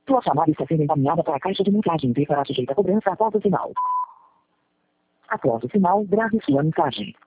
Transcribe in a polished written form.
Sua chamada está sendo encaminhada para a caixa de mensagem e será sujeita a cobrança após o sinal. Após o sinal, grave sua mensagem.